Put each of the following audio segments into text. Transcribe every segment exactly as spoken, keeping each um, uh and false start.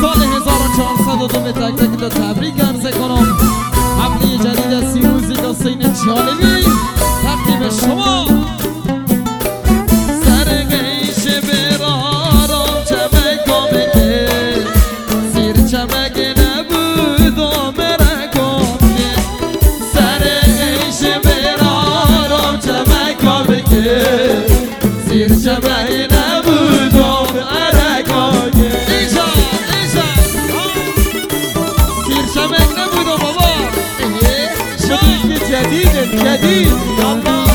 سال هزار و چهارصد و دو به تک تک تا تبریک عرض کنم. حمله جدید از سیروزی حسین جالبی تقدیم شما. سرگیش برارم چمکا بگه سیر چمک نبود و مرکم که سرگیش برارم چمکا بگه سیر چمک نبود و مرکم که ایجا ایجا سیر چمک نبود و بابا شدید که جدید جدید الله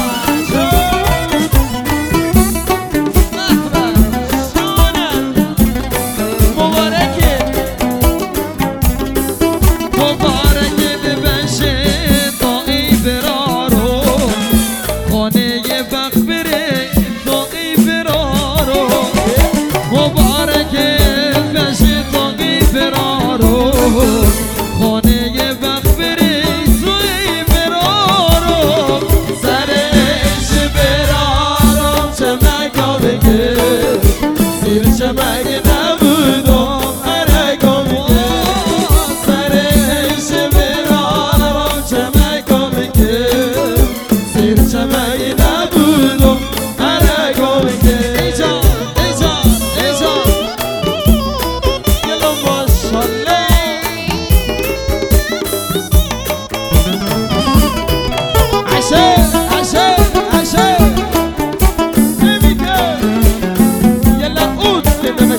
Give them a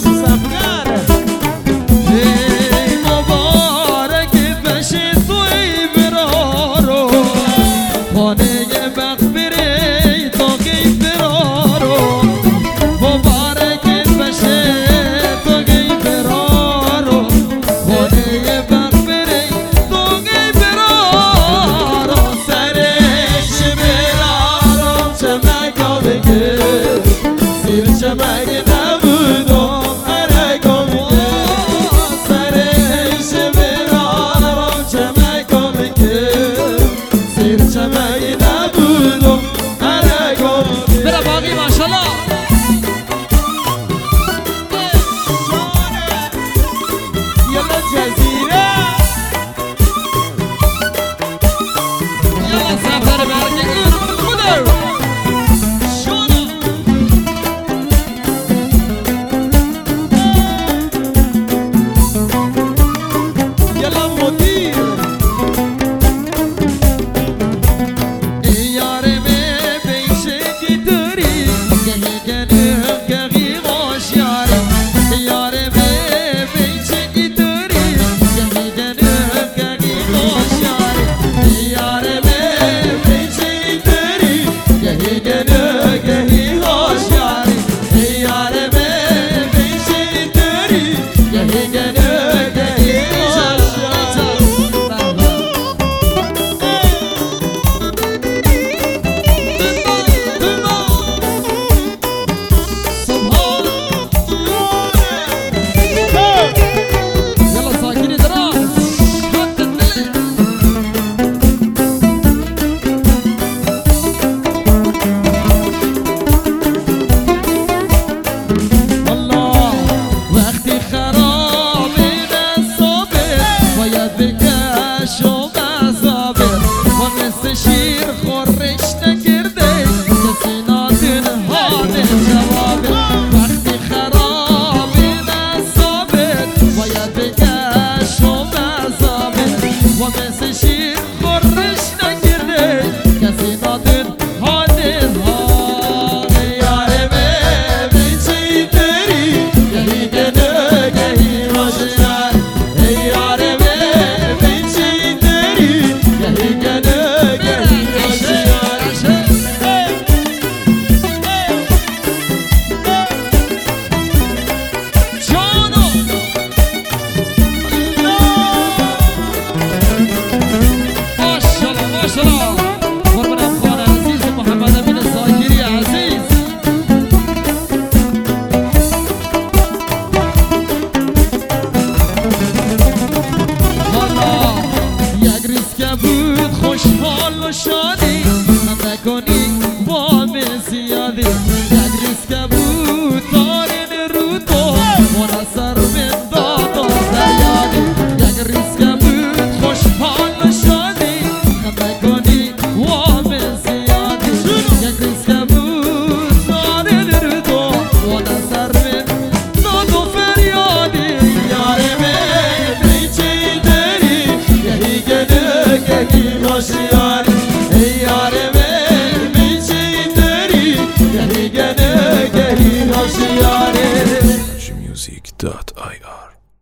باشی یا